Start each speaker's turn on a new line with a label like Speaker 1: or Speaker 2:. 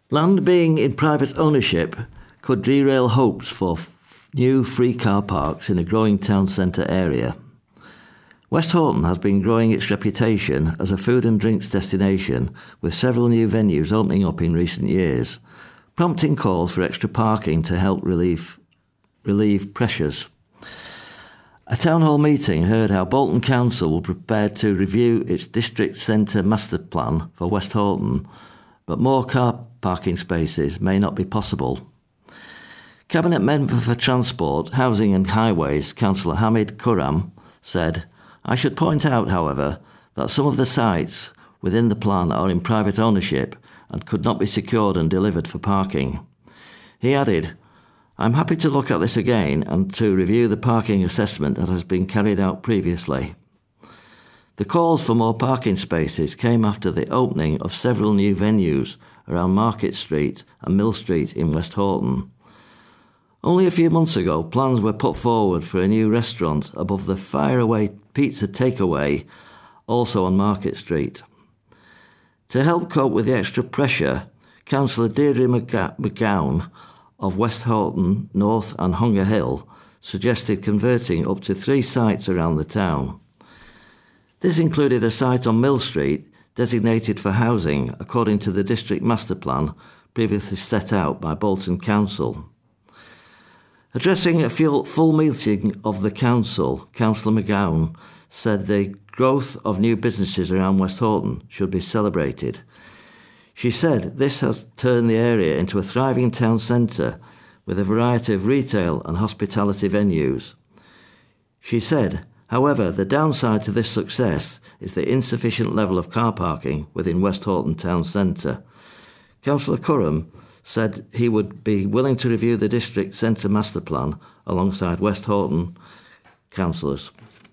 Speaker 1: Land being in private ownership could derail hopes for new free car parks in a growing town centre area. West Horton has been growing its reputation as a food and drinks destination, with several new venues opening up in recent years, prompting calls for extra parking to help relieve pressures. A town hall meeting heard how Bolton Council will prepare to review its district centre master plan for West Horton, but more car parking spaces may not be possible. Cabinet Member for Transport, Housing and Highways, Councillor Hamid Kurram, said, "I should point out, however, that some of the sites within the plan are in private ownership and could not be secured and delivered for parking." He added, "I'm happy to look at this again and to review the parking assessment that has been carried out previously." The calls for more parking spaces came after the opening of several new venues around Market Street and Mill Street in West Horton. Only a few months ago, plans were put forward for a new restaurant above the Fire Away Pizza Takeaway, also on Market Street. To help cope with the extra pressure, Councillor Deirdre McGowan of West Horton, North and Hunger Hill suggested converting up to 3 sites around the town. This included a site on Mill Street designated for housing according to the district master plan previously set out by Bolton Council. Addressing a full meeting of the council, Councillor McGowan said the growth of new businesses around West Horton should be celebrated. She said this has turned the area into a thriving town centre with a variety of retail and hospitality venues. She said, however, the downside to this success is the insufficient level of car parking within West Horton town centre. Councillor Kurram said he would be willing to review the district centre master plan alongside West Horton councillors.